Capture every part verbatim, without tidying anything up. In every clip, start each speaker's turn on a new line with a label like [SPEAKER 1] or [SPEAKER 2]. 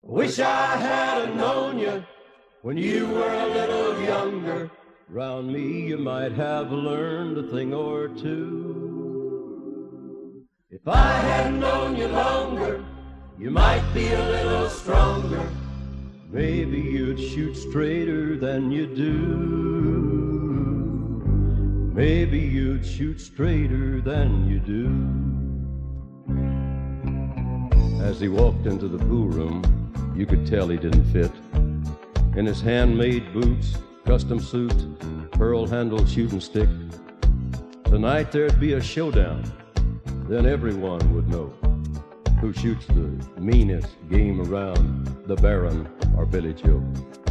[SPEAKER 1] Wish I had known you when you were a little younger. Round me you might have learned a thing or two. If I had known you longer, you might be a little stronger. Maybe you'd shoot straighter than you do. Maybe you'd shoot straighter than you do. As he walked into the pool room, you could tell he didn't fit. In his handmade boots, custom suit, pearl-handled shooting stick. Tonight there'd be a showdown. Then everyone would know who shoots the meanest game around, the Baron or Billy Joe.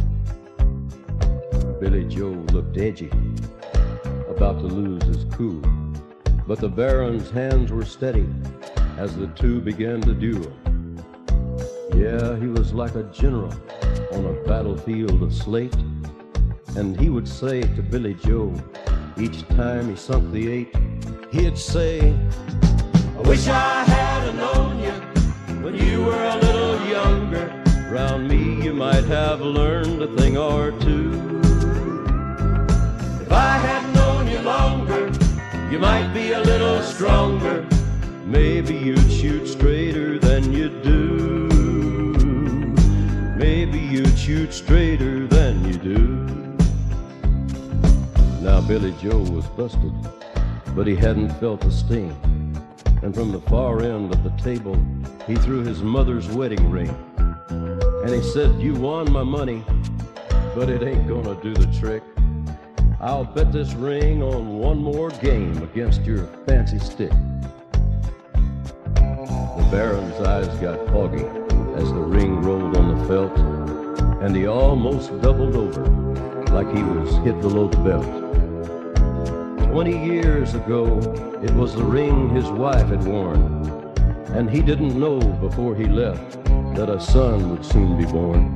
[SPEAKER 1] Billy Joe looked edgy, about to lose his cool, but the Baron's hands were steady as the two began to duel. Yeah, he was like a general on a battlefield of slate, and he would say to Billy Joe, each time he sunk the eight, he'd say, I wish I had known you when you were a little younger. Round me you might have learned a thing or two. If I had known you longer, you might be a little stronger. Maybe you'd shoot straighter than you do. Maybe you'd shoot straighter than you do. Now Billy Joe was busted, but he hadn't felt the sting. And from the far end of the table, he threw his mother's wedding ring. And he said, you won my money, but it ain't gonna do the trick. I'll bet this ring on one more game against your fancy stick. The Baron's eyes got foggy as the ring rolled on the felt, and he almost doubled over like he was hit below the belt. Twenty years ago, it was the ring his wife had worn, and he didn't know before he left that a son would soon be born.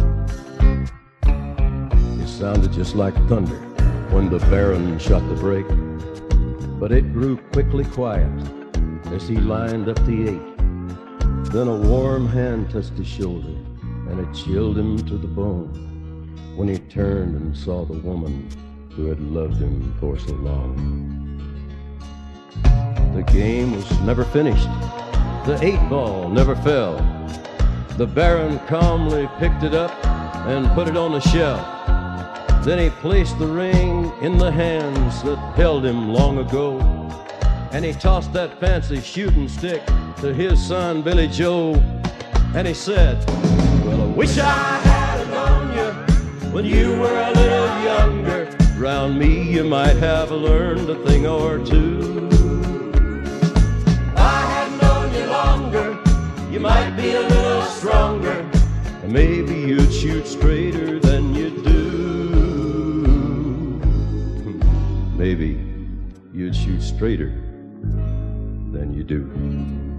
[SPEAKER 1] It sounded just like thunder when the Baron shot the break, but it grew quickly quiet as he lined up the eight. Then a warm hand touched his shoulder, and it chilled him to the bone when he turned and saw the woman who had loved him for so long. The game was never finished. The eight ball never fell. The Baron calmly picked it up and put it on the shelf. Then he placed the ring in the hands that held him long ago, and he tossed that fancy shooting stick to his son Billy Joe, and he said, well, I wish I had known you when you were a little younger. Round me you might have learned a thing or two. If I had known you longer, you might be a little stronger, and maybe you'd shoot straighter than you do. Maybe you'd shoot straighter than you do.